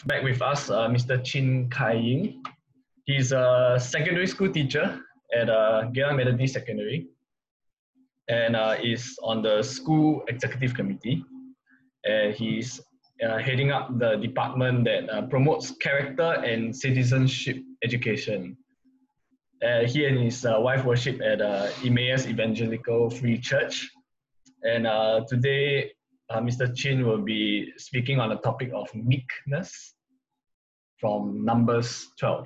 back with us Mr. Chin Kai Ying. He's a secondary school teacher at Geylang Methodist Secondary and is on the school executive committee. And he's heading up the department that promotes character and citizenship education. He and his wife worship at Emmaus Evangelical Free Church. And today, Mr. Chin will be speaking on the topic of meekness from Numbers 12.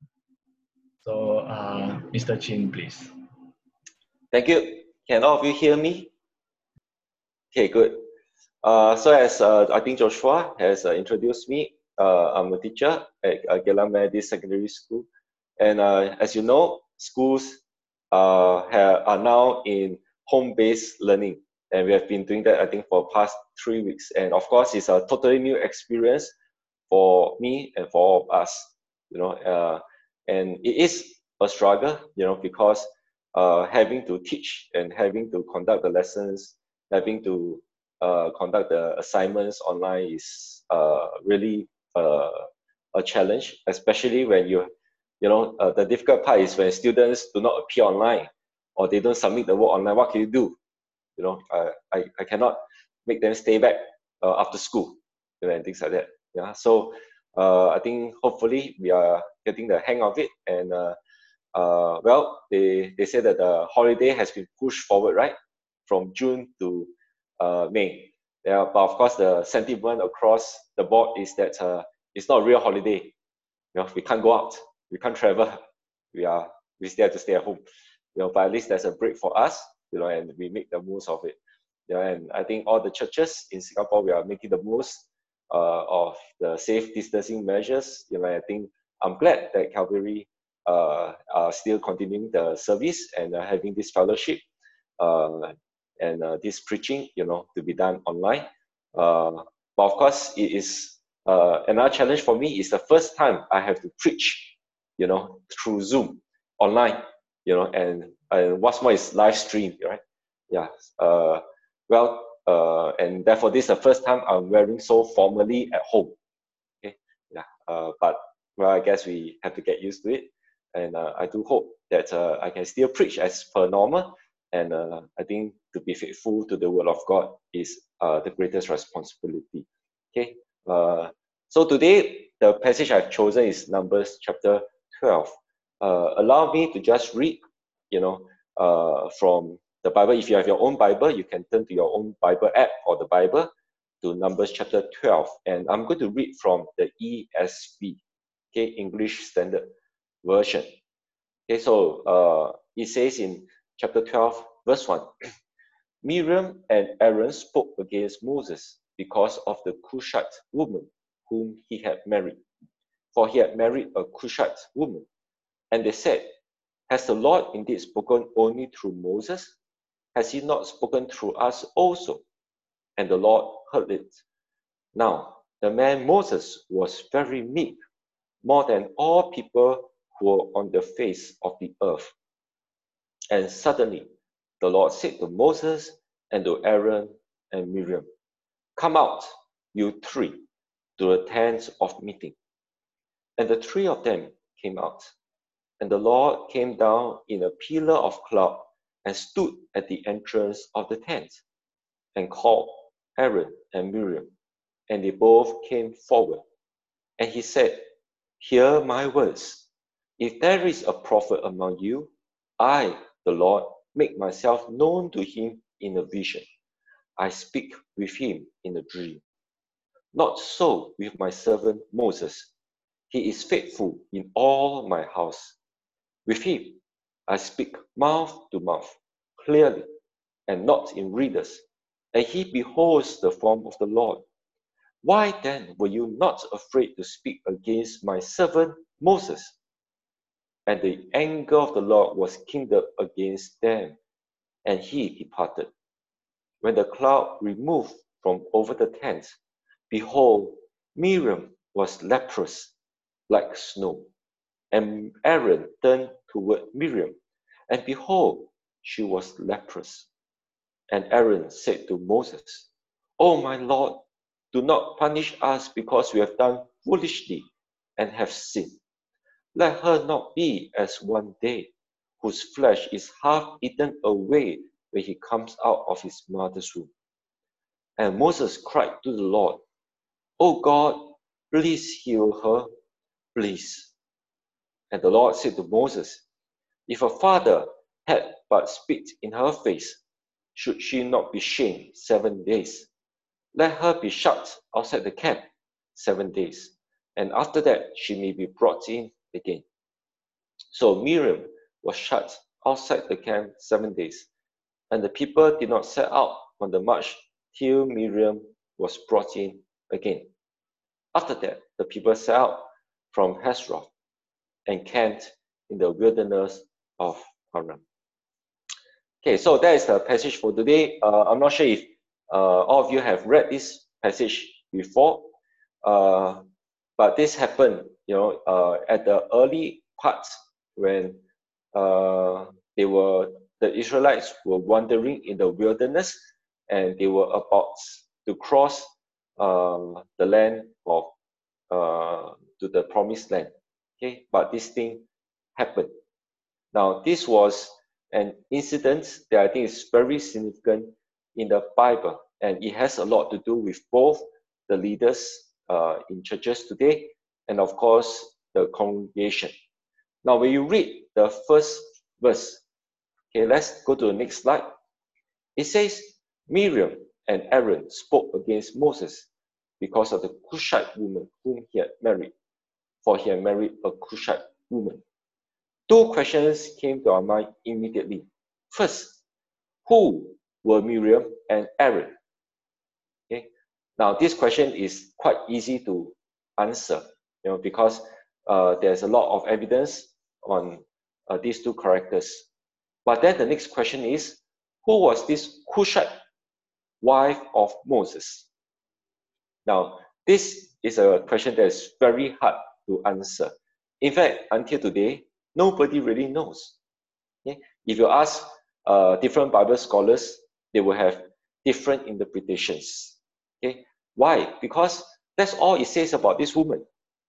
So, Mr. Chin, please. Thank you. Can all of you hear me? Okay, good. So as I think Joshua has introduced me, I'm a teacher at Geylang Methodist Secondary School. And as you know, schools are now in home-based learning. And we have been doing that, I think, for the past 3 weeks. And of course, it's a totally new experience for me and for all of us, and it is a struggle, because having to teach and having to conduct the lessons, having to conduct the assignments online is really a challenge, especially when the difficult part is when students do not appear online or they don't submit the work online. What can you do? I cannot make them stay back after school, and things like that. Yeah, so I think hopefully we are getting the hang of it, and well, they say that the holiday has been pushed forward, right, from June to May. Yeah, but of course the sentiment across the board is that it's not a real holiday. We can't go out, we can't travel, we still have to stay at home. But at least there's a break for us, and we make the most of it. And I think all the churches in Singapore, we are making the most of the safe distancing measures. I think I'm glad that Calvary are still continuing the service and having this fellowship and this preaching, to be done online. But of course, it is another challenge for me. It's the first time I have to preach, through Zoom online, and what's more is live stream, right? Yeah. And therefore, this is the first time I'm wearing so formally at home. Okay, yeah. But well, I guess we have to get used to it, and I do hope that I can still preach as per normal. And I think to be faithful to the word of God is the greatest responsibility. Okay. So today the passage I've chosen is Numbers chapter 12. Allow me to just read, from the Bible. If you have your own Bible, you can turn to your own Bible app or the Bible to Numbers chapter 12. And I'm going to read from the ESV, okay, English Standard Version. Okay, so it says in chapter 12, verse 1, Miriam and Aaron spoke against Moses because of the Cushite woman whom he had married. For he had married a Cushite woman. And they said, has the Lord indeed spoken only through Moses? Has he not spoken through us also? And the Lord heard it. Now, the man Moses was very meek, more than all people who were on the face of the earth. And suddenly, the Lord said to Moses and to Aaron and Miriam, come out, you three, to the tent of meeting. And the three of them came out. And the Lord came down in a pillar of cloud and stood at the entrance of the tent and called Aaron and Miriam. And they both came forward. And he said, hear my words. If there is a prophet among you, I, the Lord, make myself known to him in a vision. I speak with him in a dream. Not so with my servant Moses. He is faithful in all my house. With him, I speak mouth to mouth, clearly, and not in riddles, and he beholds the form of the Lord. Why then were you not afraid to speak against my servant Moses? And the anger of the Lord was kindled against them, and he departed. When the cloud removed from over the tent, behold, Miriam was leprous like snow. And Aaron turned toward Miriam, and behold, she was leprous. And Aaron said to Moses, O my Lord, do not punish us because we have done foolishly and have sinned. Let her not be as one day, whose flesh is half eaten away when he comes out of his mother's womb. And Moses cried to the Lord, O God, please heal her, please. And the Lord said to Moses, if her father had but spit in her face, should she not be shamed 7 days? Let her be shut outside the camp 7 days, and after that she may be brought in again. So Miriam was shut outside the camp 7 days, and the people did not set out on the march till Miriam was brought in again. After that, the people set out from Hazeroth and camped in the wilderness of Paran. Okay, so that is the passage for today. I'm not sure if all of you have read this passage before, but this happened, at the early parts when the Israelites were wandering in the wilderness, and they were about to cross the land of to the promised land. Okay, but this thing happened. Now, this was an incident that I think is very significant in the Bible, and it has a lot to do with both the leaders in churches today and, of course, the congregation. Now, when you read the first verse, okay, let's go to the next slide. It says, Miriam and Aaron spoke against Moses because of the Cushite woman whom he had married, for he had married a Cushite woman. Two questions came to our mind immediately. First, who were Miriam and Aaron? Okay. Now, this question is quite easy to answer, because there's a lot of evidence on these two characters. But then the next question is, who was this Cushite wife of Moses? Now, this is a question that is very hard to answer. In fact, until today, nobody really knows. Okay? If you ask different Bible scholars, they will have different interpretations. Okay? Why? Because that's all it says about this woman.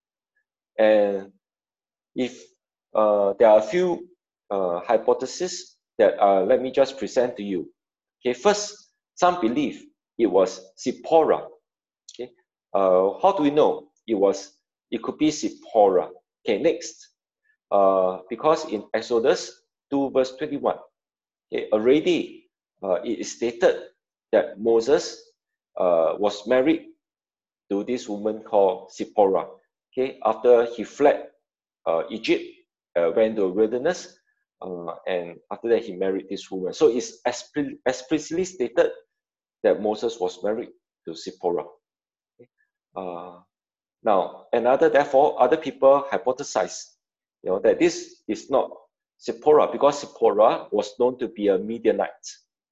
And if there are a few hypotheses that let me just present to you. Okay, first, some believe it was Zipporah. Okay, how do we know it could be Zipporah? Okay, next, because in Exodus 2 verse 21, okay, already it is stated that Moses was married to this woman called Zipporah. Okay, after he fled Egypt, went to the wilderness, and after that he married this woman. So it's explicitly stated that Moses was married to Zipporah. Okay. Now, therefore, other people hypothesize, that this is not Zipporah, because Zipporah was known to be a Midianite.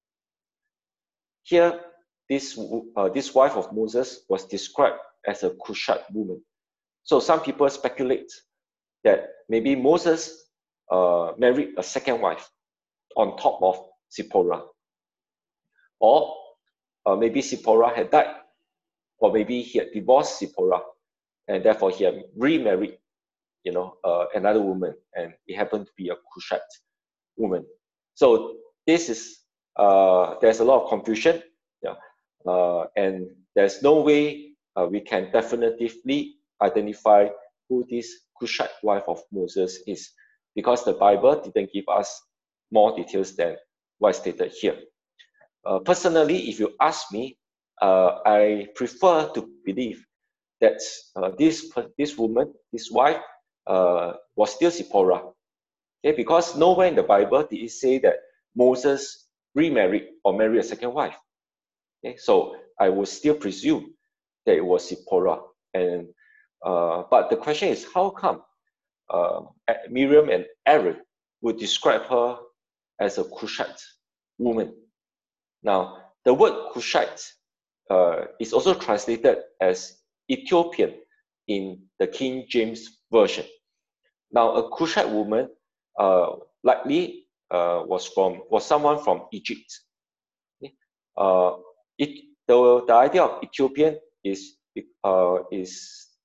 Here, this wife of Moses was described as a Cushite woman. So some people speculate that maybe Moses married a second wife on top of Zipporah. Or maybe Zipporah had died, or maybe he had divorced Zipporah, and therefore he had remarried, another woman, and it happened to be a Cushite woman. So this is there's a lot of confusion, and there's no way we can definitively identify who this Cushite wife of Moses is, because the Bible didn't give us more details than what is stated here. Personally, if you ask me, I prefer to believe that this woman, this wife, was still Zipporah. Okay, because nowhere in the Bible did it say that Moses remarried or married a second wife. Okay, so I would still presume that it was Zipporah. And but the question is, how come Miriam and Aaron would describe her as a Cushite woman? Now, the word Cushite is also translated as Ethiopian in the King James Version. Now, a Cushite woman likely was someone from Egypt. Okay? The idea of Ethiopian is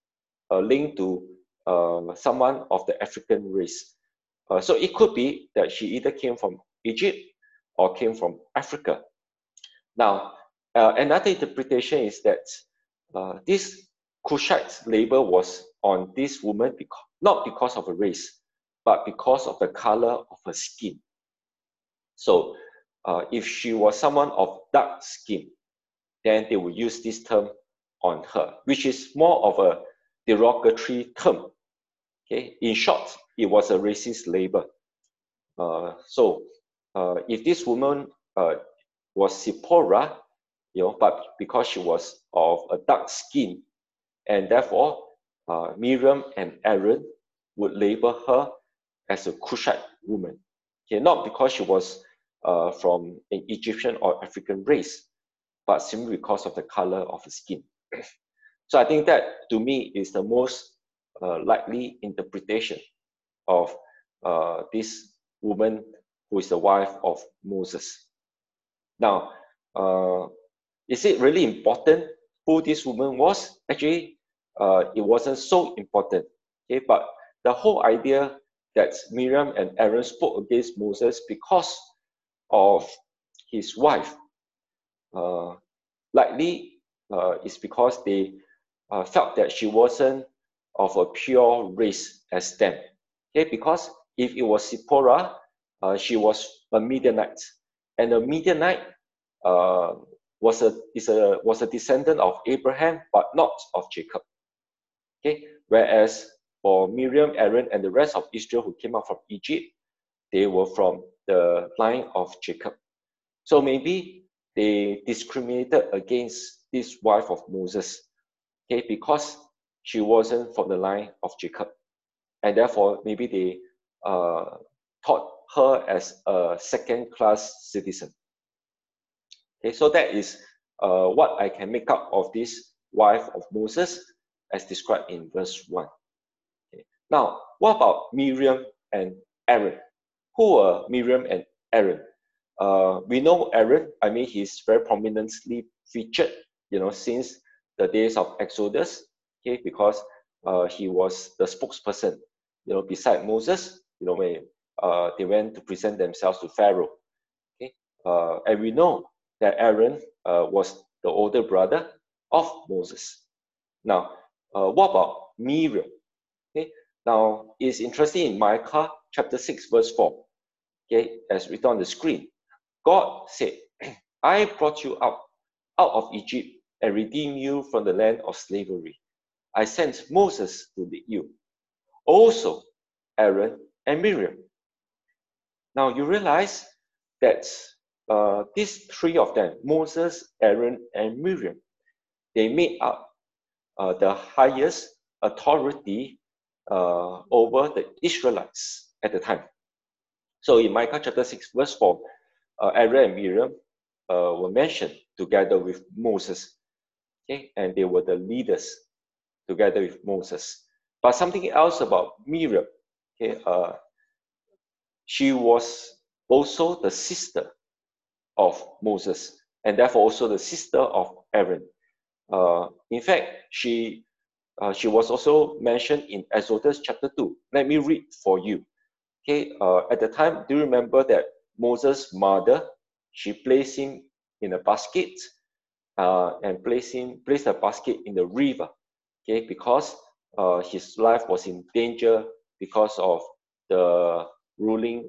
linked to someone of the African race. So it could be that she either came from Egypt or came from Africa. Now, another interpretation is that this Cushite label was on this woman not because of her race, but because of the color of her skin. So if she was someone of dark skin, then they would use this term on her, which is more of a derogatory term. Okay, in short, it was a racist label. So if this woman was Zipporah, but because she was of a dark skin, and therefore Miriam and Aaron would label her as a Cushite woman. Okay, not because she was from an Egyptian or African race, but simply because of the color of the skin. So I think that, to me, is the most likely interpretation of this woman who is the wife of Moses. Now, is it really important who this woman was? Actually, it wasn't so important. Okay, but the whole idea that Miriam and Aaron spoke against Moses because of his wife, likely is because they felt that she wasn't of a pure race as them. Okay, because if it was Zipporah, she was a Midianite, and a Midianite was a descendant of Abraham, but not of Jacob. Okay, whereas for Miriam, Aaron, and the rest of Israel who came out from Egypt, they were from the line of Jacob. So maybe they discriminated against this wife of Moses, okay, because she wasn't from the line of Jacob, and therefore maybe they taught her as a second-class citizen. Okay, so that is what I can make up of this wife of Moses as described in verse 1. Okay. Now, what about Miriam and Aaron? Who are Miriam and Aaron? We know Aaron, I mean, he's very prominently featured, since the days of Exodus, okay, because he was the spokesperson, beside Moses, when they went to present themselves to Pharaoh. Okay, and we know that Aaron was the older brother of Moses. Now, what about Miriam? Okay, now it's interesting in Micah chapter 6, verse 4. Okay, as written on the screen. God said, I brought you out of Egypt and redeemed you from the land of slavery. I sent Moses to lead you, also Aaron and Miriam. Now you realize that these three of them, Moses, Aaron, and Miriam, they made up the highest authority over the Israelites at the time. So in Micah chapter 6, verse 4, Aaron and Miriam were mentioned together with Moses, okay, and they were the leaders together with Moses. But something else about Miriam, okay, she was also the sister of Moses, and therefore also the sister of Aaron. In fact, she was also mentioned in Exodus chapter 2. Let me read for you. Okay, at the time, do you remember that Moses' mother, she placed him in a basket and placed the basket in the river, okay, because his life was in danger because of the ruling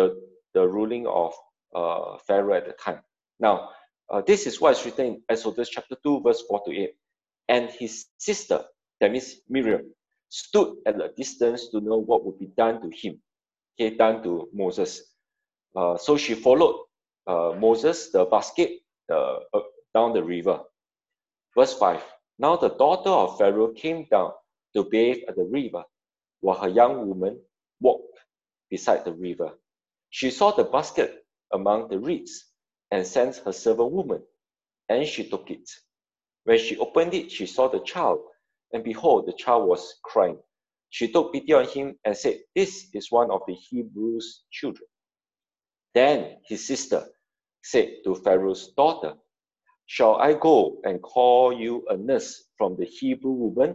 of Pharaoh at the time. Now, this is what is written in Exodus chapter 2, verse 4 to 8. And his sister, that means Miriam, stood at a distance to know what would be done to him, okay, done to Moses. So she followed Moses, the basket, down the river. Verse 5. Now the daughter of Pharaoh came down to bathe at the river, while her young woman walked beside the river. She saw the basket among the reeds and sent her servant woman, and she took it. When she opened it, she saw the child, and behold, the child was crying. She took pity on him and said, This is one of the Hebrews' children. Then his sister said to Pharaoh's daughter, Shall I go and call you a nurse from the Hebrew woman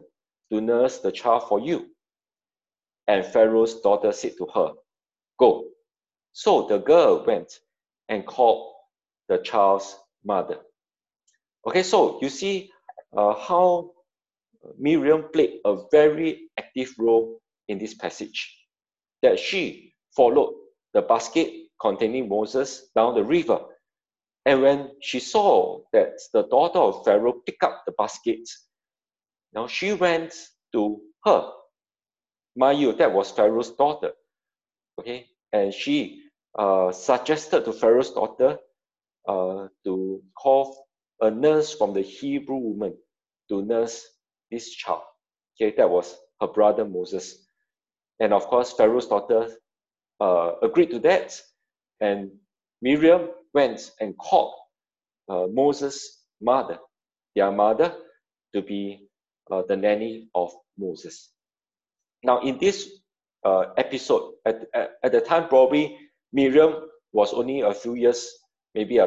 to nurse the child for you. And Pharaoh's daughter said to her, Go. So the girl went and called the child's mother. Okay, so you see how Miriam played a very active role in this passage. That she followed the basket containing Moses down the river. And when she saw that the daughter of Pharaoh picked up the basket, now she went to her. Mind you, that was Pharaoh's daughter. Okay, and she suggested to Pharaoh's daughter to call a nurse from the Hebrew woman to nurse this child. Okay, that was her brother Moses. And of course, Pharaoh's daughter agreed to that. And Miriam went and called Moses' mother, their mother, to be the nanny of Moses. Now, in this episode, at the time, probably Miriam was only a few years, maybe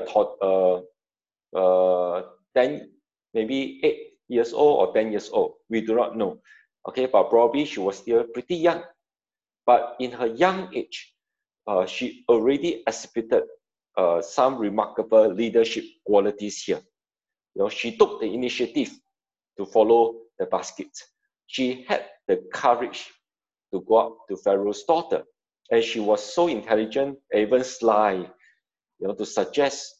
10, maybe 8 years old or 10 years old. We do not know. Okay, but probably she was still pretty young. But in her young age, she already exhibited some remarkable leadership qualities here. You know, she took the initiative to follow the basket. She had the courage to go up to Pharaoh's daughter, and she was so intelligent, even sly, you know, to suggest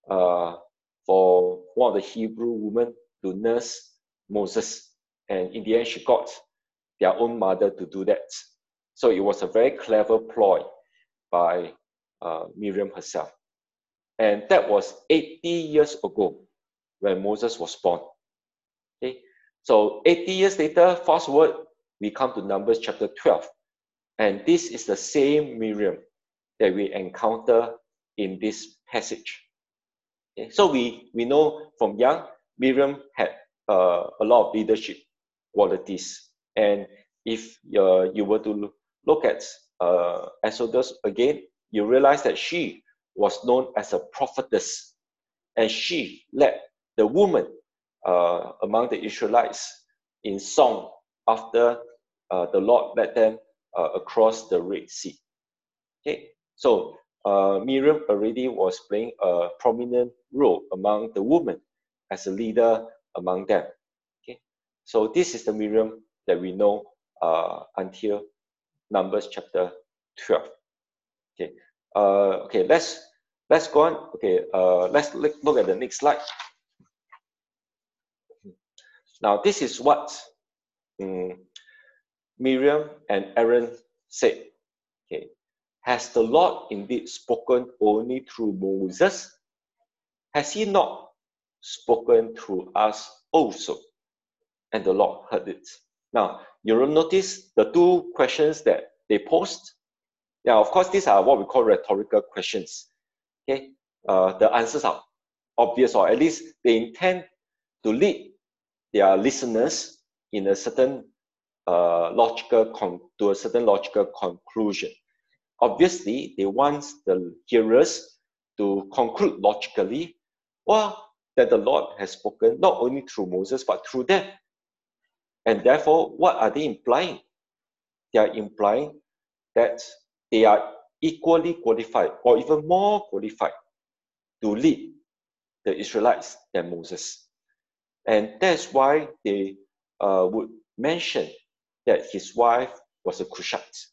for one of the Hebrew women to nurse Moses, and in the end, she got their own mother to do that. So it was a very clever ploy by Miriam herself. And that was 80 years ago when Moses was born. Okay, so 80 years later, fast forward, we come to Numbers chapter 12. And this is the same Miriam that we encounter in this passage. Okay, so we know from young, Miriam had a lot of leadership qualities. And if you were to look at Exodus again, you realize that she was known as a prophetess, and she led the women among the Israelites in song after the Lord led them across the Red Sea. Okay, so Miriam already was playing a prominent role among the women as a leader among them. Okay, so this is the Miriam that we know until Numbers chapter 12. Okay, okay, let's go on. Okay, let's look at the next slide. Now, this is what Miriam and Aaron said. Okay, has the Lord indeed spoken only through Moses? Has he not spoken through us also? And the Lord heard it. Now, you will notice the two questions that they posed. Yeah, of course, these are what we call rhetorical questions. Okay, the answers are obvious, or at least they intend to lead their listeners in a certain logical conclusion. Obviously, they want the hearers to conclude logically, well, that the Lord has spoken not only through Moses but through them. And therefore, what are they implying? They are implying that they are equally qualified or even more qualified to lead the Israelites than Moses. And that's why they would mention that his wife was a Cushite.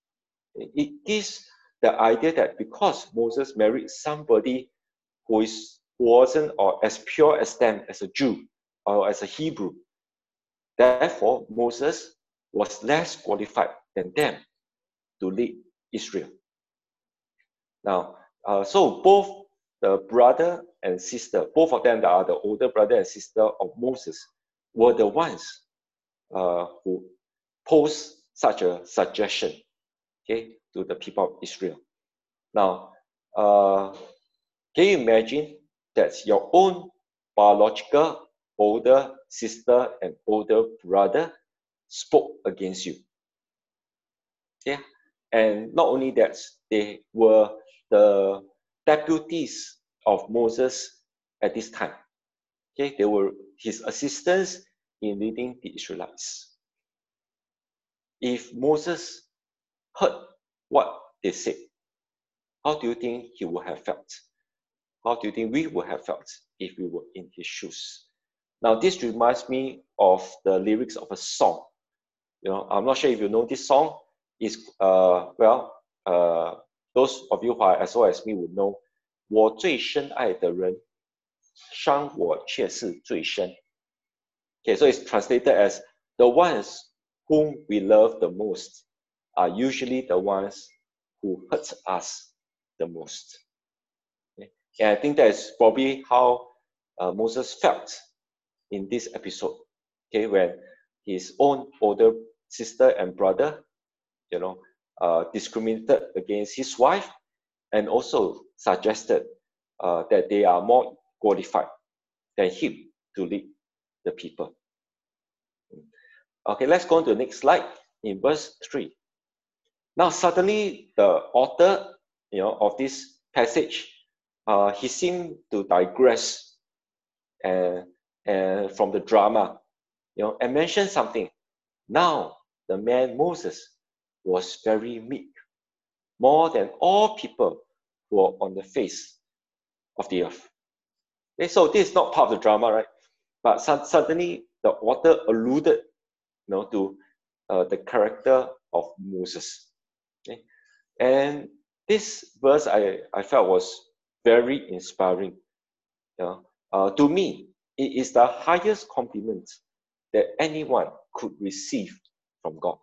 It gives the idea that because Moses married somebody who wasn't or as pure as them, as a Jew or as a Hebrew, therefore Moses was less qualified than them to lead Israel. Now, so both the brother and sister, both of them that are the older brother and sister of Moses, were the ones who posed such a suggestion, okay, to the people of Israel. Now, can you imagine that your own biological older sister and older brother spoke against you? Yeah, and not only that, they were the deputies of Moses at this time. Okay, they were his assistants in leading the Israelites. if Moses heard what they said, how do you think he would have felt? How do you think we would have felt if we were in his shoes? Now, this reminds me of the lyrics of a song. I'm not sure if you know this song. It's those of you who are as well as me would know, 我最深爱的人，伤我却是最深. Okay, so it's translated as the ones whom we love the most are usually the ones who hurt us the most. Okay? And I think that is probably how Moses felt in this episode. Okay, when his own older sister and brother, discriminated against his wife, and also suggested that they are more qualified than him to lead the people. Okay, let's go on to the next slide in verse 3. Now, suddenly the author, of this passage, he seemed to digress and from the drama, and mention something. Now, the man Moses was very meek, more than all people who are on the face of the earth. Okay, so this is not part of the drama, right? But suddenly the author alluded, to the character of Moses. Okay? And this verse I felt was very inspiring. To me, it is the highest compliment that anyone could receive from God.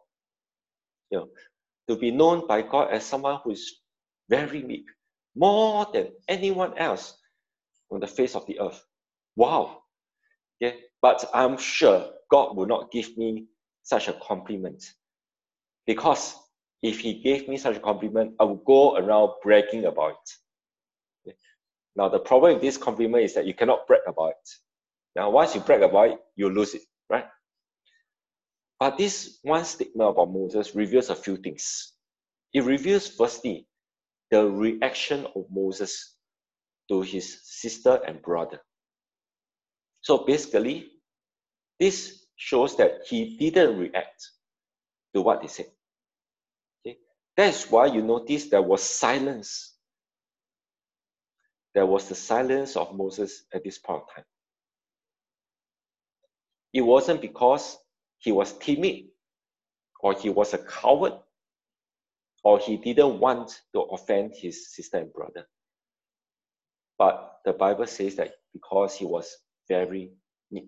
To be known by God as someone who is very meek, more than anyone else on the face of the earth. Wow. Okay? But I'm sure God will not give me such a compliment, because if he gave me such a compliment, I would go around bragging about it. Okay? Now, the problem with this compliment is that you cannot brag about it. Now, once you brag about it, you lose it, right? But this one statement about Moses reveals a few things. It reveals, firstly, the reaction of Moses to his sister and brother. So basically, this shows that he didn't react to what they said. Okay? That's why you notice there was silence. There was the silence of Moses at this point of time. It wasn't because he was timid, or he was a coward, or he didn't want to offend his sister and brother. But the Bible says that because he was very meek.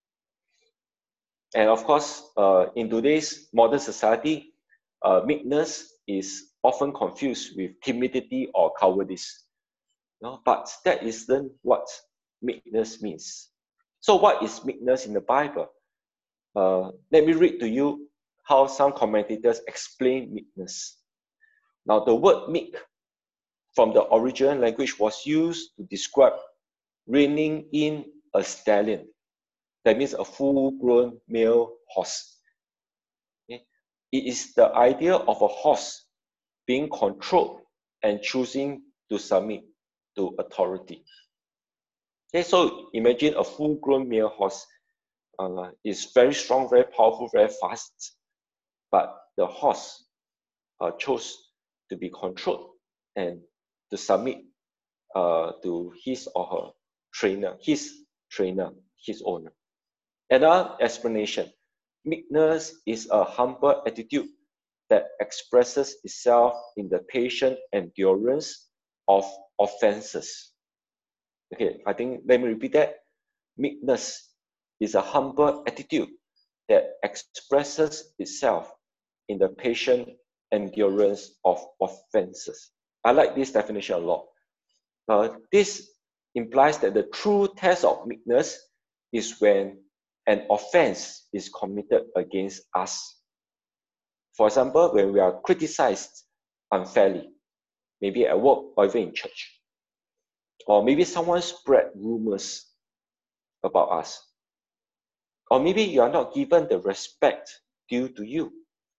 And of course, in today's modern society, meekness is often confused with timidity or cowardice. But that isn't what meekness means. So what is meekness in the Bible? Let me read to you how some commentators explain meekness. Now, the word meek from the original language was used to describe reining in a stallion. That means a full-grown male horse. Okay? It is the idea of a horse being controlled and choosing to submit to authority. Okay, so imagine a full-grown male horse is very strong, very powerful, very fast, but the horse chose to be controlled and to submit to his or her trainer, his owner. Another explanation: meekness is a humble attitude that expresses itself in the patient endurance of offenses. Okay, I think, let me repeat that. Meekness is a humble attitude that expresses itself in the patient endurance of offenses. I like this definition a lot. This implies that the true test of meekness is when an offense is committed against us. For example, when we are criticized unfairly, maybe at work or even in church. Or maybe someone spread rumors about us. Or maybe you are not given the respect due to you.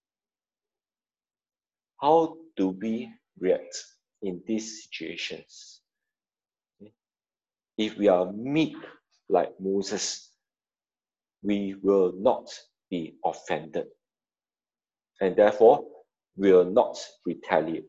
How do we react in these situations? If we are meek like Moses, we will not be offended. and therefore will not retaliate.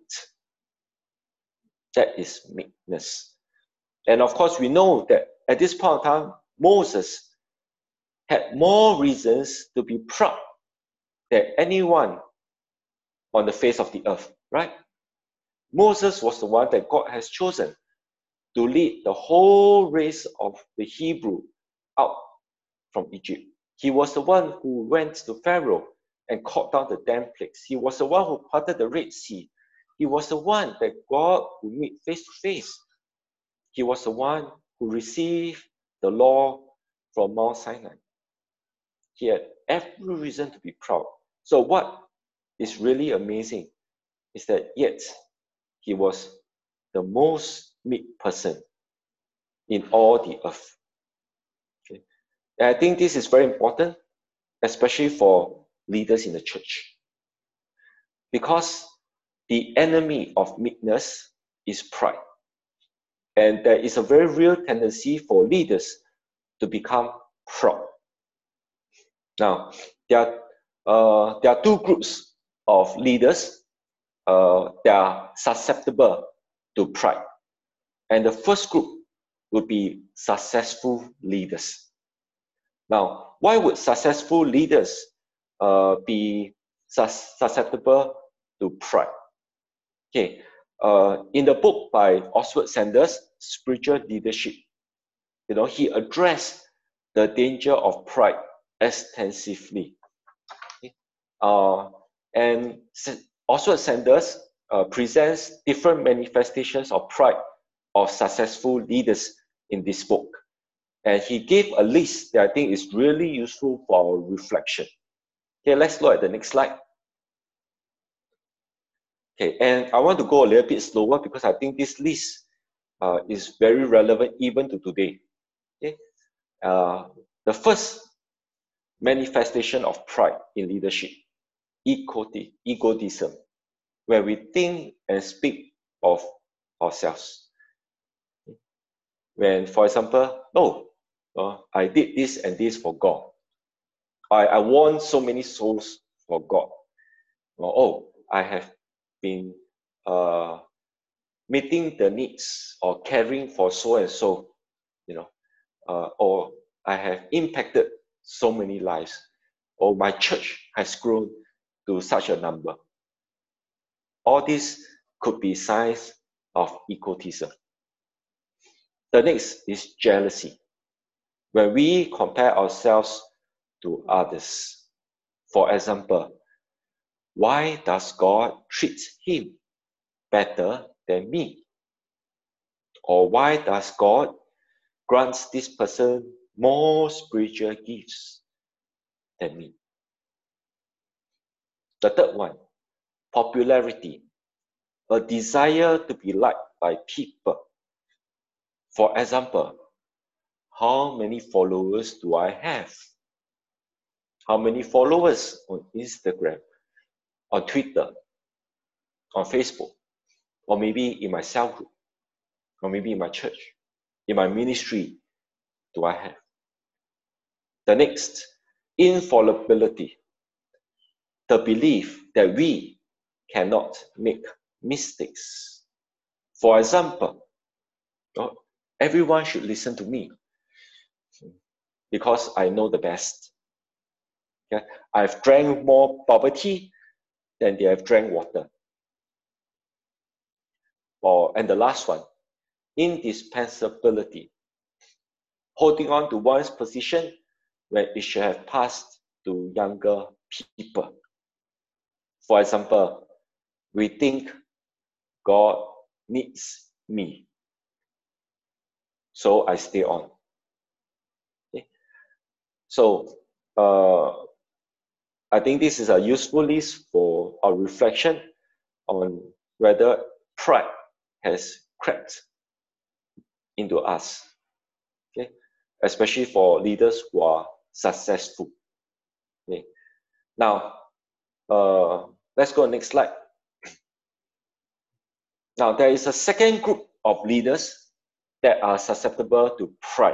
That is meekness. And of course, we know that at this point of time, Moses had more reasons to be proud than anyone on the face of the earth, right? Moses was the one that God has chosen to lead the whole race of the Hebrew out from Egypt. He was the one who went to Pharaoh and called down the 10 plagues. He was the one who parted the Red Sea. He was the one that God would meet face to face. He was the one who received the law from Mount Sinai. He had every reason to be proud. So what is really amazing is that yet he was the most meek person in all the earth. Okay? And I think this is very important, especially for leaders in the church. Because the enemy of meekness is pride. And there is a very real tendency for leaders to become proud. Now, there are two groups of leaders that are susceptible to pride. And the first group would be successful leaders. Now, why would successful leaders be susceptible to pride? Okay, in the book by Oswald Sanders, Spiritual Leadership, he addressed the danger of pride extensively. Okay? And Oswald Sanders presents different manifestations of pride of successful leaders in this book. And he gave a list that I think is really useful for our reflection. Okay, let's look at the next slide. Okay, and I want to go a little bit slower because I think this list is very relevant even to today. Okay, the first manifestation of pride in leadership, egotism, where we think and speak of ourselves. When, for example, I did this and this for God. I won so many souls for God. I have been meeting the needs or caring for so and so, or I have impacted so many lives, or my church has grown to such a number. All this could be signs of egotism. The next is jealousy, when we compare ourselves to others. For example, why does God treat him better than me? Or why does God grant this person more spiritual gifts than me? The third one, popularity, a desire to be liked by people. For example, how many followers do I have? How many followers on Instagram, on Twitter, on Facebook, or maybe in my cell group, or maybe in my church, in my ministry do I have? The next, infallibility, the belief that we cannot make mistakes. For example, everyone should listen to me because I know the best. Okay? I've drank more bubble tea than they have drank water. And the last one, indispensability, holding on to one's position when it should have passed to younger people. For example, we think God needs me, so I stay on. Okay? So I think this is a useful list for our reflection on whether pride has crept into us, okay? Especially for leaders who are successful. Okay? Now, let's go next slide. Now, there is a second group of leaders that are susceptible to pride.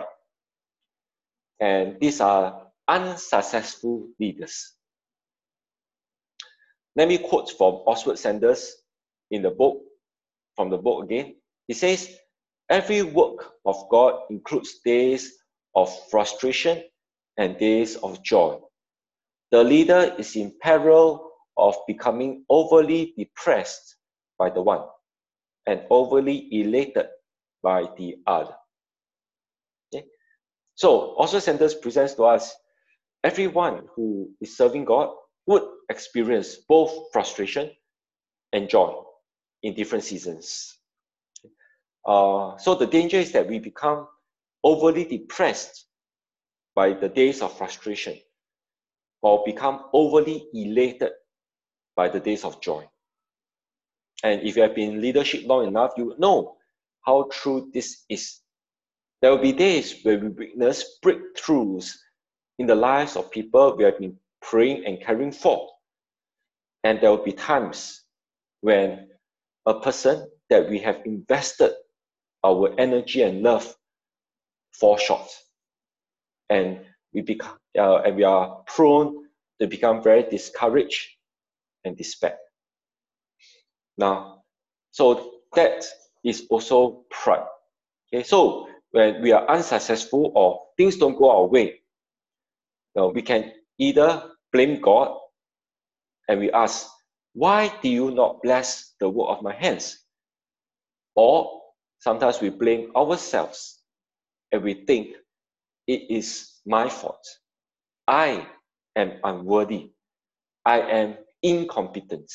And these are unsuccessful leaders. Let me quote from Oswald Sanders in the book, from the book again. He says, every work of God includes days of frustration and days of joy. The leader is in peril of becoming overly depressed by the one and overly elated by the other. Okay? So Oswald Sanders presents to us, everyone who is serving God would experience both frustration and joy in different seasons. So the danger is that we become overly depressed by the days of frustration or become overly elated by the days of joy. And if you have been in leadership long enough, you know how true this is. There will be days where we witness breakthroughs in the lives of people we have been praying and caring for. And there will be times when a person that we have invested our energy and love fall short. And we are prone to become very discouraged and despair. Now, so that is also pride. Okay, so when we are unsuccessful or things don't go our way, we can either blame God and we ask, why do you not bless the work of my hands? Or sometimes we blame ourselves and we think it is my fault. I am unworthy. I am incompetent.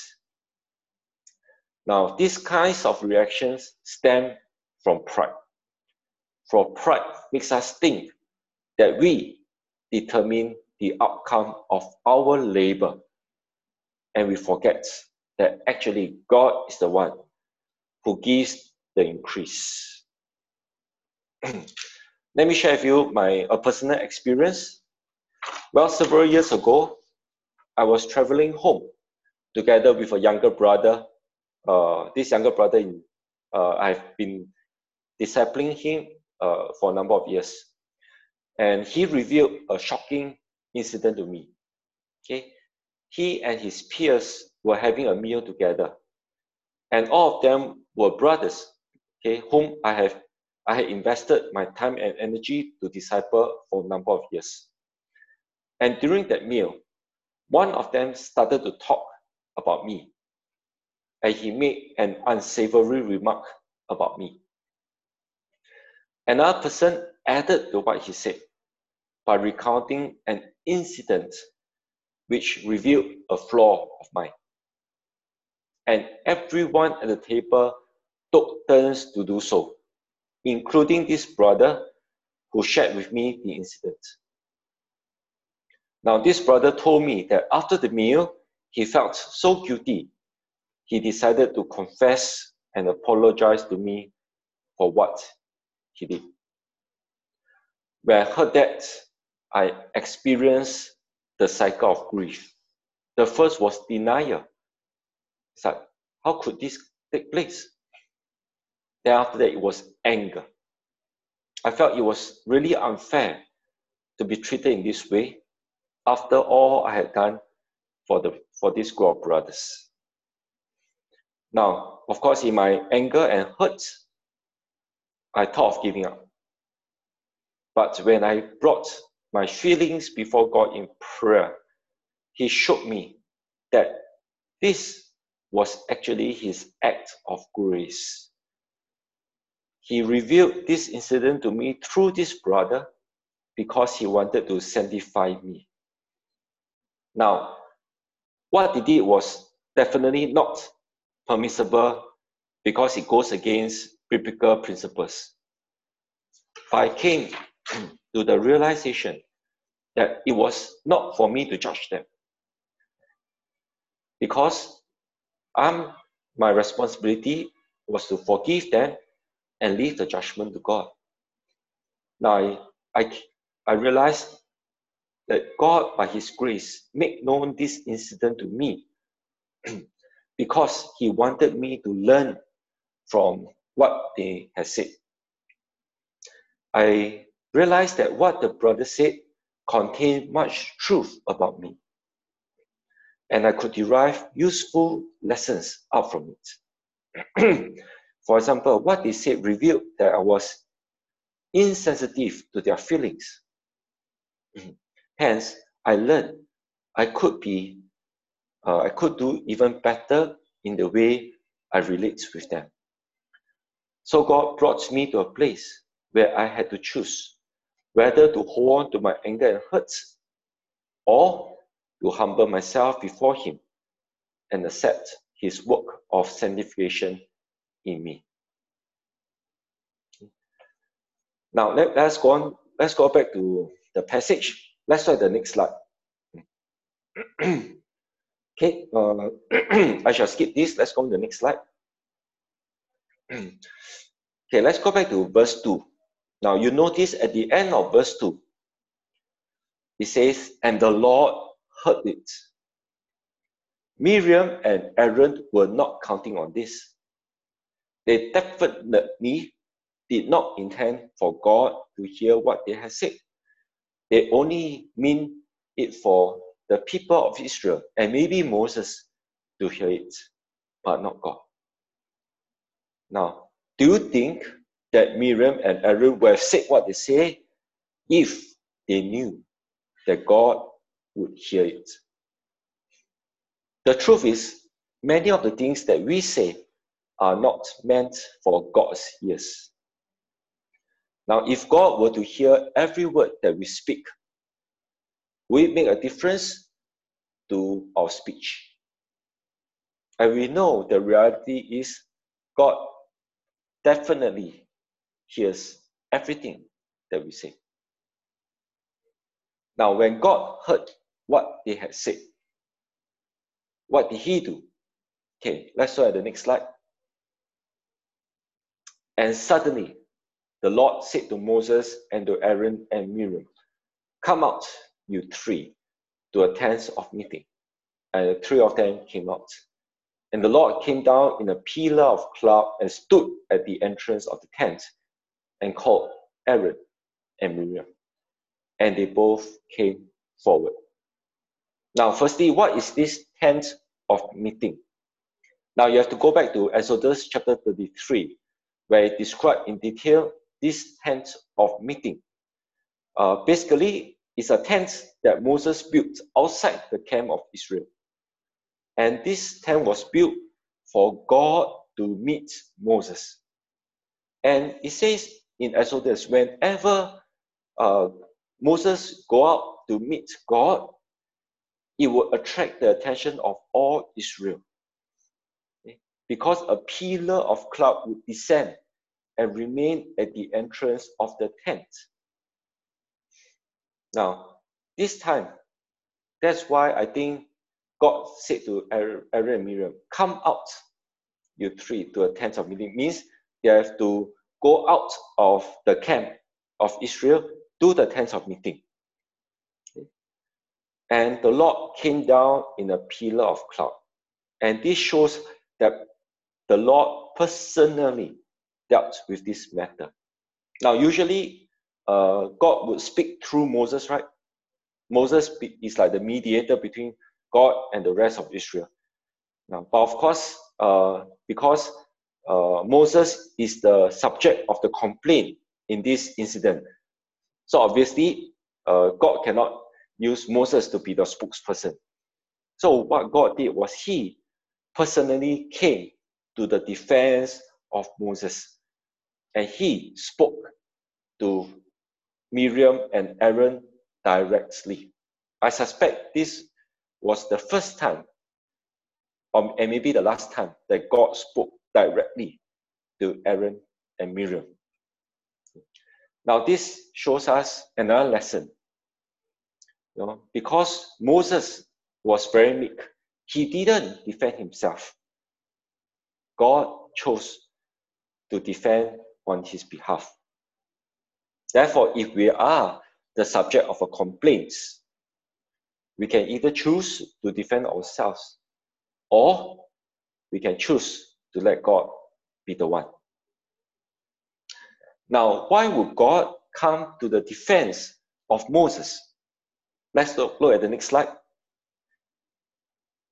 Now, these kinds of reactions stem from pride. For pride makes us think that we determine the outcome of our labor, and we forget that actually God is the one who gives the increase. Let me share with you a personal experience. Well, several years ago, I was traveling home together with a younger brother. This younger brother, I've been discipling him for a number of years. And he revealed a shocking incident to me. Okay, he and his peers were having a meal together, and all of them were brothers, okay, whom I had invested my time and energy to disciple for a number of years. And during that meal, one of them started to talk about me, and he made an unsavory remark about me. Another person added to what he said by recounting an incident which revealed a flaw of mine. And everyone at the table took turns to do so, including this brother who shared with me the incident. Now, this brother told me that after the meal, he felt so guilty, he decided to confess and apologize to me for what he did. When I heard that, I experienced the cycle of grief. The first was denial. It's like, how could this take place? Then after that, it was anger. I felt it was really unfair to be treated in this way after all I had done for this group of brothers. Now, of course, in my anger and hurt, I thought of giving up. But when I brought my feelings before God in prayer, He showed me that this was actually His act of grace. He revealed this incident to me through this brother because He wanted to sanctify me. Now, what he did was definitely not permissible because it goes against biblical principles. But I came to the realization that it was not for me to judge them, because my responsibility was to forgive them and leave the judgment to God. Now, I realized that God, by His grace, made known this incident to me because He wanted me to learn from what they had said. I realized that what the brother said contained much truth about me. and I could derive useful lessons out from it. For example, what they said revealed that I was insensitive to their feelings. Hence, I learned I could do even better in the way I relate with them. So God brought me to a place where I had to choose whether to hold on to my anger and hurts, or to humble myself before Him and accept His work of sanctification in me. Now let's go on. Let's go back to the passage. Let's try the next slide. Okay, I shall skip this. Let's go on to the next slide. Okay, let's go back to verse 2. Now you notice at the end of verse 2, it says, and the Lord heard it. Miriam and Aaron were not counting on this. They definitely did not intend for God to hear what they had said. They only mean it for the people of Israel and maybe Moses to hear it, but not God. Now, do you think that Miriam and Aaron would have said what they say if they knew that God would hear it? The truth is, many of the things that we say are not meant for God's ears. Now, if God were to hear every word that we speak, will it make a difference to our speech? And we know the reality is God definitely hears everything that we say. Now, when God heard what they had said, what did He do? Okay, let's look at the next slide. And suddenly, the Lord said to Moses and to Aaron and Miriam, come out, you three, to a tent of meeting. And the three of them came out. And the Lord came down in a pillar of cloud and stood at the entrance of the tent and called Aaron and Miriam. And they both came forward. Now, firstly, what is this tent of meeting? Now, you have to go back to Exodus chapter 33, where it describes in detail this tent of meeting. Basically, it's a tent that Moses built outside the camp of Israel. And this tent was built for God to meet Moses. And it says in Exodus, whenever Moses go out to meet God, it will attract the attention of all Israel. Okay? Because a pillar of cloud would descend and remain at the entrance of the tent. Now, this time, that's why I think God said to Aaron and Miriam, come out, you three, to a tent of meeting. Means they have to go out of the camp of Israel to the tent of meeting. Okay. And the Lord came down in a pillar of cloud. And this shows that the Lord personally dealt with this matter. Now, usually, God would speak through Moses, right? Moses is like the mediator between God and the rest of Israel. Now, but of course, because Moses is the subject of the complaint in this incident, so obviously, God cannot use Moses to be the spokesperson. So what God did was He personally came to the defense of Moses, and He spoke to Miriam and Aaron directly. I suspect this was the first time, and maybe the last time, that God spoke directly to Aaron and Miriam. Now, this shows us another lesson. You know, because Moses was very meek, he didn't defend himself. God chose to defend on his behalf. Therefore, if we are the subject of a complaint, we can either choose to defend ourselves, or we can choose to let God be the one. Now, why would God come to the defense of Moses? Let's look at the next slide.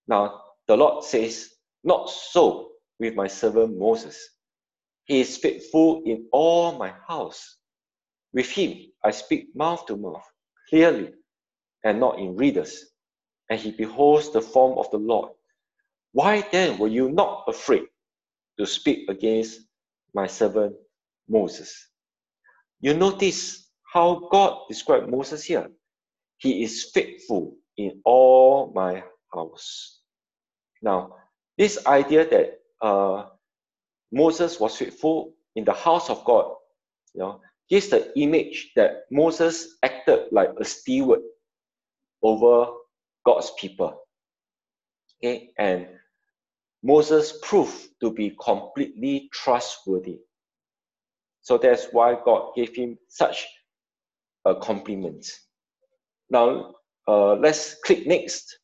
Now, the Lord says, not so with my servant Moses. He is faithful in all my house. With him, I speak mouth to mouth, clearly, and not in riddles. And he beholds the form of the Lord. Why then were you not afraid to speak against my servant Moses? You notice how God described Moses here. He is faithful in all my house. Now, this idea that Moses was faithful in the house of God, gives the image that Moses acted like a steward over God's people. Okay, and Moses proved to be completely trustworthy. So that's why God gave him such a compliment. Now, let's click next.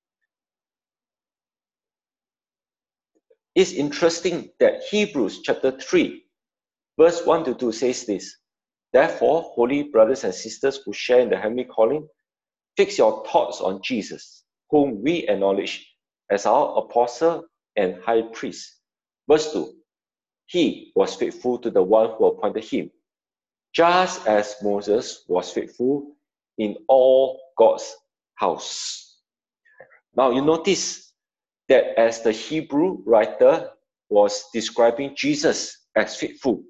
It's interesting that Hebrews chapter 3, verse 1 to 2 says this. Therefore, holy brothers and sisters who share in the heavenly calling, fix your thoughts on Jesus, whom we acknowledge as our apostle and high priest. Verse 2, he was faithful to the one who appointed him, just as Moses was faithful in all God's house. Now you notice that as the Hebrew writer was describing Jesus as faithful,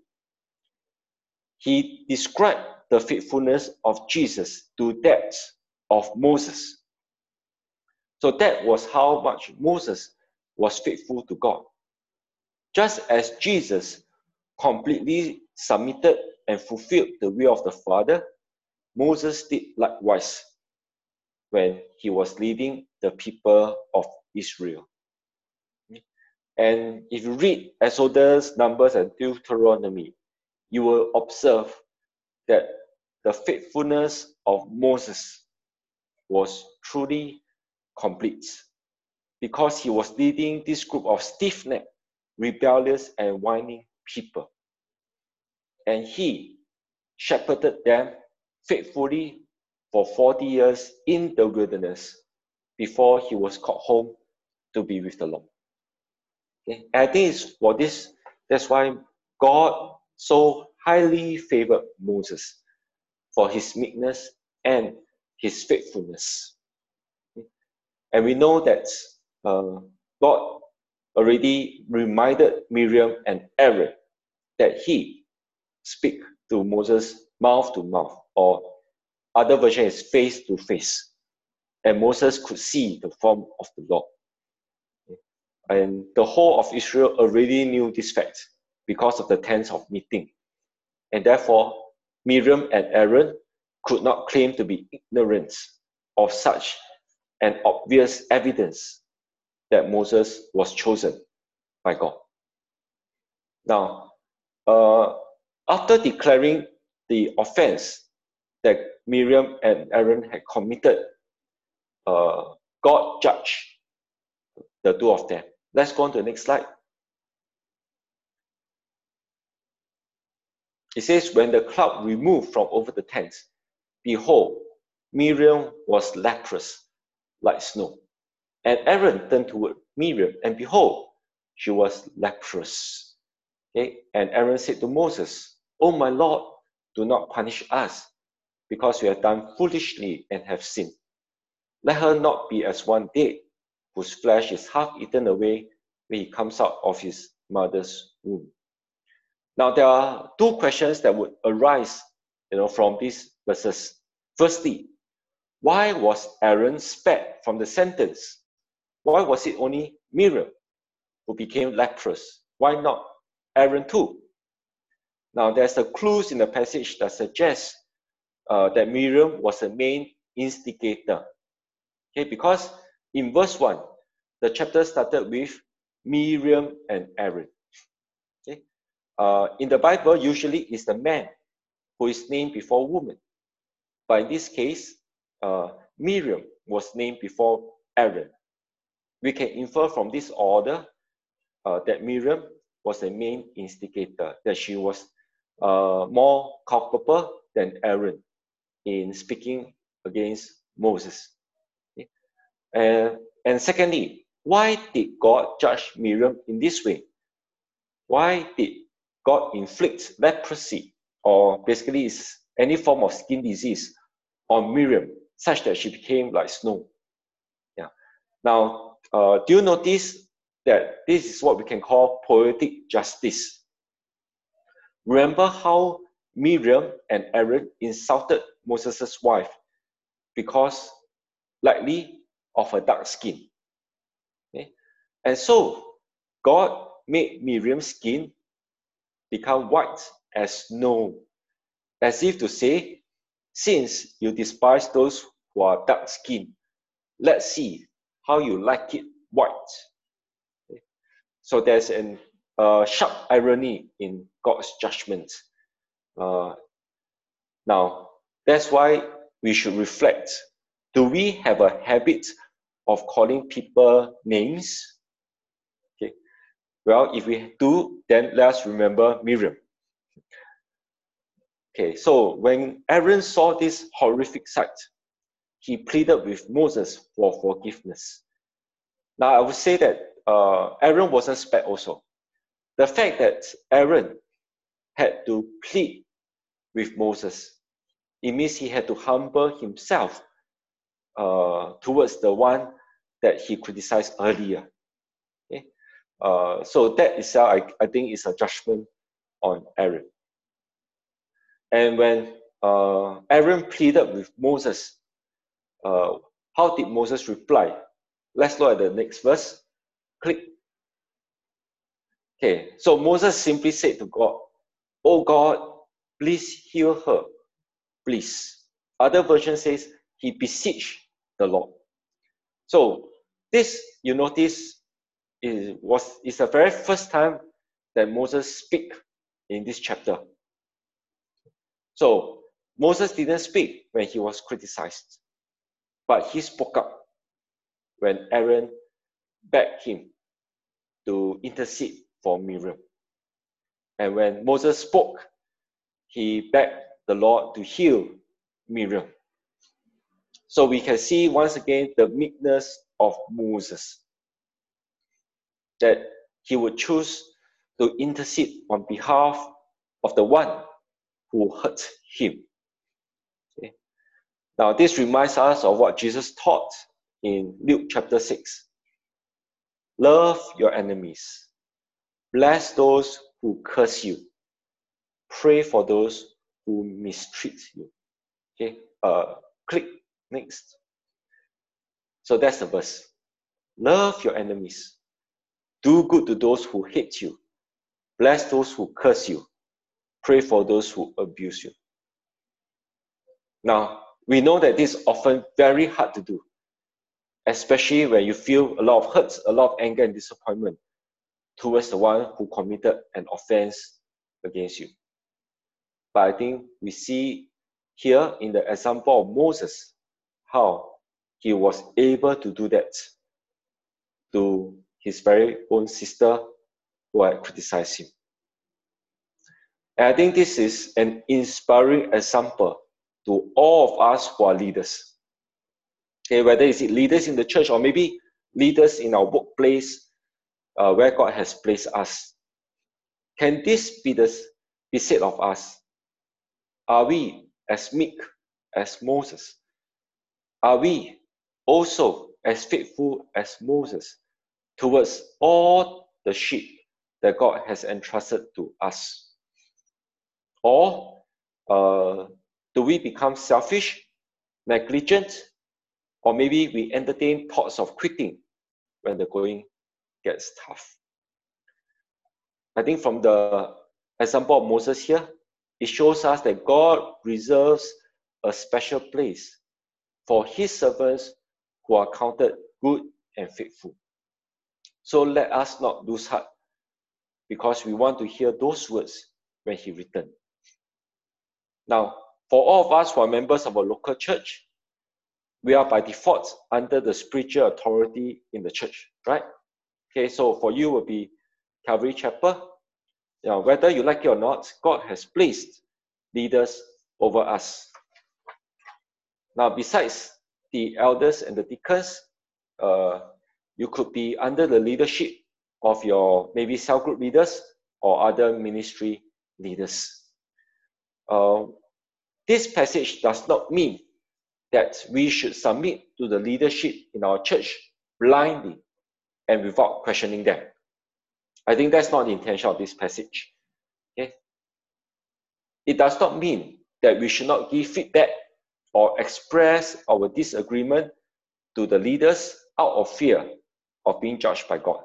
he described the faithfulness of Jesus to that of Moses. So that was how much Moses was faithful to God. Just as Jesus completely submitted and fulfilled the will of the Father, Moses did likewise when he was leading the people of Israel. And if you read Exodus, Numbers, and Deuteronomy, you will observe that the faithfulness of Moses was truly complete because he was leading this group of stiff-necked, rebellious, and whining people. And he shepherded them faithfully for 40 years in the wilderness before he was called home to be with the Lord. Okay? And I think it's for this, that's why God so highly favored Moses for his meekness and his faithfulness. Okay? And we know that God already reminded Miriam and Aaron that he speak to Moses mouth to mouth, or other version is face to face. And Moses could see the form of the Lord. And the whole of Israel already knew this fact because of the tent of meeting. And therefore, Miriam and Aaron could not claim to be ignorant of such an obvious evidence that Moses was chosen by God. Now, after declaring the offense that Miriam and Aaron had committed, God judged the two of them. Let's go on to the next slide. It says, when the cloud removed from over the tent, behold, Miriam was leprous like snow. And Aaron turned toward Miriam, and behold, she was leprous. Okay? And Aaron said to Moses, "Oh my Lord, do not punish us, because we have done foolishly and have sinned. Let her not be as one dead, whose flesh is half eaten away when he comes out of his mother's womb." Now, there are two questions that would arise from these verses. Firstly, why was Aaron spared from the sentence? Why was it only Miriam who became leprous? Why not Aaron too? Now, there's a clues in the passage that suggests that Miriam was the main instigator. Okay, because in verse 1, the chapter started with Miriam and Aaron. Okay? In the Bible, usually it's the man who is named before woman. But in this case, Miriam was named before Aaron. We can infer from this order that Miriam was the main instigator, that she was more culpable than Aaron in speaking against Moses. Okay? And secondly, why did God judge Miriam in this way? Why did God inflict leprosy, or basically is any form of skin disease, on Miriam such that she became like snow? Yeah. Now, do you notice that this is what we can call poetic justice? Remember how Miriam and Aaron insulted Moses' wife because likely of her dark skin. Okay? And so God made Miriam's skin become white as snow, as if to say, since you despise those who are dark skinned, let's see how you like it white. Okay? So there's an sharp irony in God's judgment. Now, that's why we should reflect. Do we have a habit of calling people names? Okay. Well, if we do, then let's remember Miriam. Okay, so when Aaron saw this horrific sight, he pleaded with Moses for forgiveness. Now, I would say that Aaron wasn't spared also. The fact that Aaron had to plead with Moses, it means he had to humble himself towards the one that he criticized earlier. Okay? So that itself, I think, is a judgment on Aaron. And when Aaron pleaded with Moses, how did Moses reply? Let's look at the next verse. Click. Okay, so Moses simply said to God, "Oh God, please heal her, please." Other version says he beseeched the Lord. So this, you notice, is the very first time that Moses speak in this chapter. So Moses didn't speak when he was criticized, but he spoke up when Aaron begged him to intercede for Miriam. And when Moses spoke, he begged the Lord to heal Miriam. So we can see once again the meekness of Moses, that he would choose to intercede on behalf of the one who hurt him. Okay. Now, this reminds us of what Jesus taught in Luke chapter 6. Love your enemies. Bless those who curse you. Pray for those who mistreat you. Okay, click next. So that's the verse. Love your enemies. Do good to those who hate you. Bless those who curse you. Pray for those who abuse you. Now, we know that this is often very hard to do, especially when you feel a lot of hurt, a lot of anger and disappointment towards the one who committed an offense against you. But I think we see here in the example of Moses how he was able to do that to his very own sister who had criticized him. And I think this is an inspiring example to all of us who are leaders. Okay, whether it's leaders in the church or maybe leaders in our workplace where God has placed us. Can this be said of us? Are we as meek as Moses? Are we also as faithful as Moses towards all the sheep that God has entrusted to us? Or do we become selfish, negligent, or maybe we entertain thoughts of quitting when the going gets tough? I think from the example of Moses here, it shows us that God reserves a special place for his servants who are counted good and faithful. So let us not lose heart, because we want to hear those words when he returns. Now, for all of us who are members of a local church, we are by default under the spiritual authority in the church, right? Okay, so for you will be Calvary Chapel. Whether you like it or not, God has placed leaders over us. Now, besides the elders and the deacons, You could be under the leadership of your maybe cell group leaders or other ministry leaders. This passage does not mean that we should submit to the leadership in our church blindly and without questioning them. I think that's not the intention of this passage. Okay? It does not mean that we should not give feedback or express our disagreement to the leaders out of fear of being judged by God.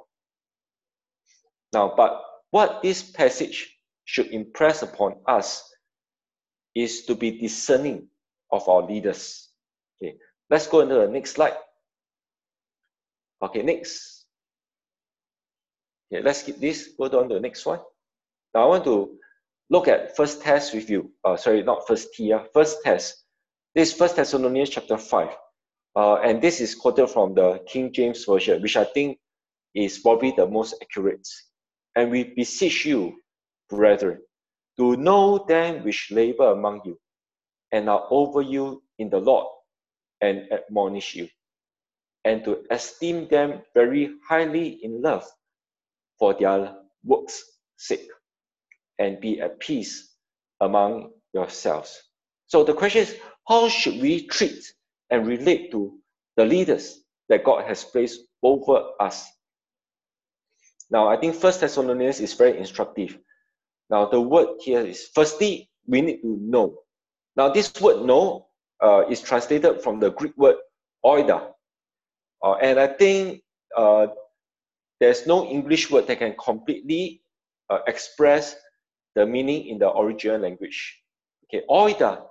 Now, but what this passage should impress upon us is to be discerning of our leaders. Okay, let's go into the next slide. Okay, next. Okay, let's skip this, go on to the next one. Now I want to look at first test with you. Sorry, not first T, first test. This is 1 Thessalonians chapter 5. And this is quoted from the King James Version, which I think is probably the most accurate. And we beseech you, brethren, to know them which labor among you, and are over you in the Lord, and admonish you, and to esteem them very highly in love for their works' sake, and be at peace among yourselves. So the question is, how should we treat and relate to the leaders that God has placed over us? Now, I think 1 Thessalonians is very instructive. Now, the word here is, firstly, we need to know. Now, this word know is translated from the Greek word oida. And I think there's no English word that can completely express the meaning in the original language. Okay, oida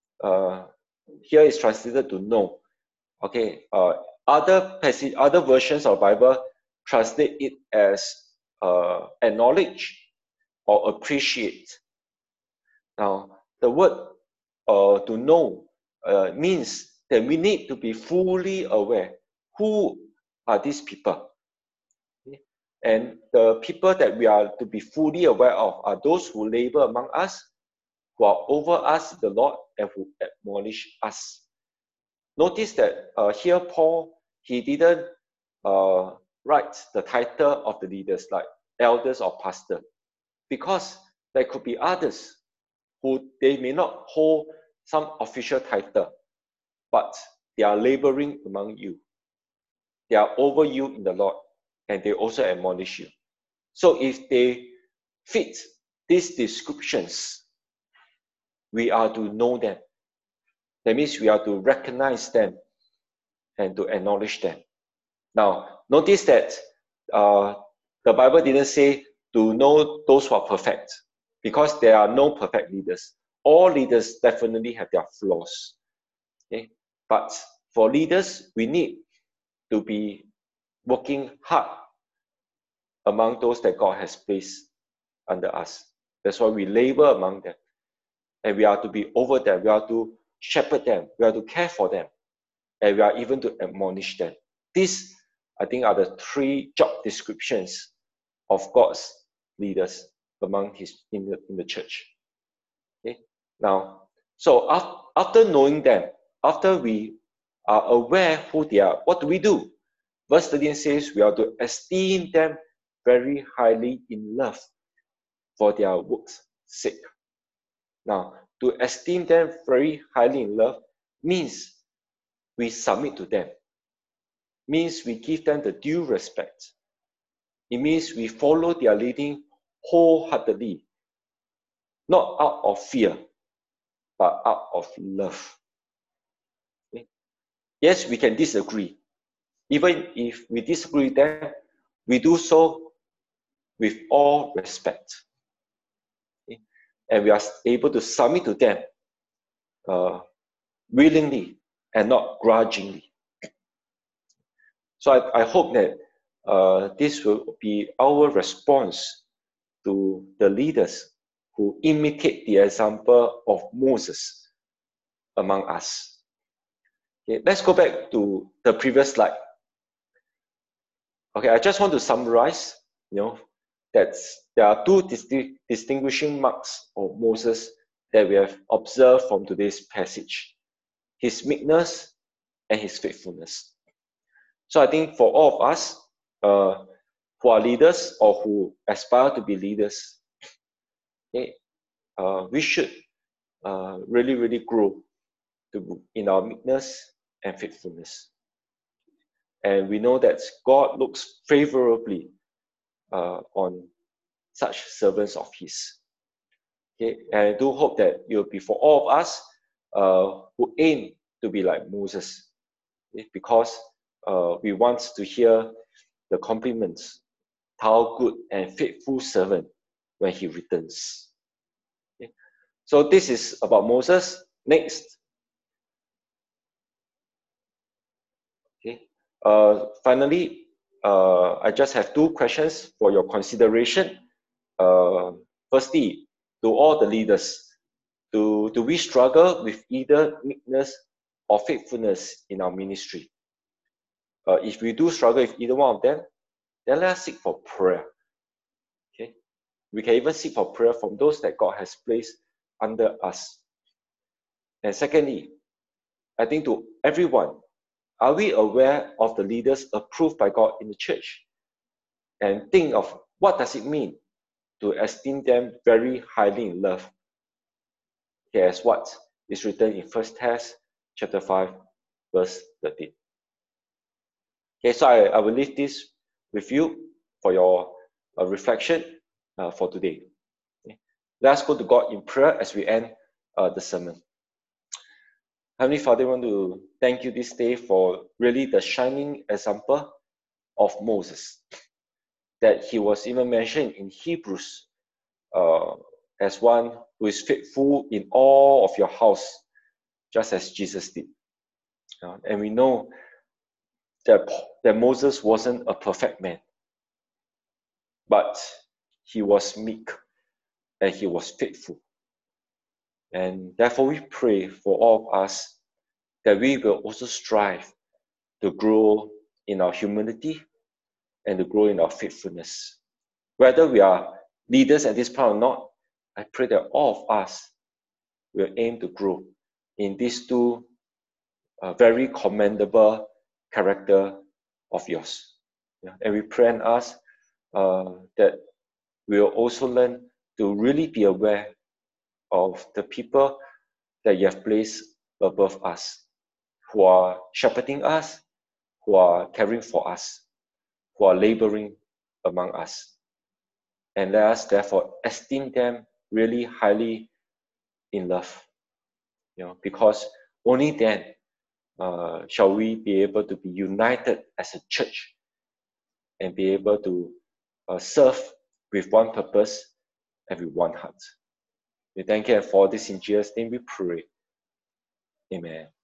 here is translated to know. Okay, other versions of Bible translate it as acknowledge or appreciate. Now, the word to know means that we need to be fully aware who are these people. Okay? And the people that we are to be fully aware of are those who labor among us, who are over us, the Lord, and who admonish us. Notice that here Paul, he didn't write the title of the leaders like elders or pastor, because there could be others who they may not hold some official title, but they are laboring among you. They are over you in the Lord, and they also admonish you. So if they fit these descriptions, we are to know them. That means we are to recognize them and to acknowledge them. Now, notice that the Bible didn't say to know those who are perfect, because there are no perfect leaders. All leaders definitely have their flaws. Okay? But for leaders, we need to be working hard among those that God has placed under us. That's why we labor among them. And we are to be over them. We are to shepherd them. We are to care for them. And we are even to admonish them. These, I think, are the three job descriptions of God's leaders among in the church. Okay? Now, so after knowing them, after we are aware who they are, what do we do? Verse 13 says we are to esteem them very highly in love for their works' sake. Now, to esteem them very highly in love means we submit to them. Means we give them the due respect. It means we follow their leading wholeheartedly, not out of fear, but out of love. Okay? Yes, we can disagree. Even if we disagree with them, we do so with all respect. Okay? And we are able to submit to them willingly and not grudgingly. So I hope that this will be our response to the leaders who imitate the example of Moses among us. Okay, let's go back to the previous slide. Okay, I just want to summarize, that there are two distinguishing marks of Moses that we have observed from today's passage: his meekness and his faithfulness. So I think for all of us who are leaders or who aspire to be leaders, okay, we should really grow in our meekness and faithfulness. And we know that God looks favorably on such servants of His. Okay, and I do hope that it will be for all of us who aim to be like Moses, okay, because we want to hear the compliments, how good and faithful servant when he returns. Okay. So this is about Moses. Next. Okay. Finally, I just have two questions for your consideration. Firstly, to all the leaders, do we struggle with either meekness or faithfulness in our ministry? If we do struggle with either one of them, then let us seek for prayer. Okay, we can even seek for prayer from those that God has placed under us. And secondly, I think to everyone, are we aware of the leaders approved by God in the church? And think of what does it mean to esteem them very highly in love. Okay, as what is written in 1 Thess chapter 5, verse 13. Okay, so I will leave this with you for your reflection for today. Okay. Let's go to God in prayer as we end the sermon. Heavenly Father, I want to thank you this day for really the shining example of Moses, that he was even mentioned in Hebrews as one who is faithful in all of your house, just as Jesus did. And we know that Moses wasn't a perfect man, but he was meek and he was faithful. And therefore we pray for all of us that we will also strive to grow in our humility and to grow in our faithfulness. Whether we are leaders at this point or not, I pray that all of us will aim to grow in these two very commendable character of yours. Yeah. And we pray and ask that we will also learn to really be aware of the people that you have placed above us, who are shepherding us, who are caring for us, who are laboring among us. And let us therefore esteem them really highly in love, because only then shall we be able to be united as a church and be able to serve with one purpose and with one heart. We thank you for this in Jesus' name we pray. Amen.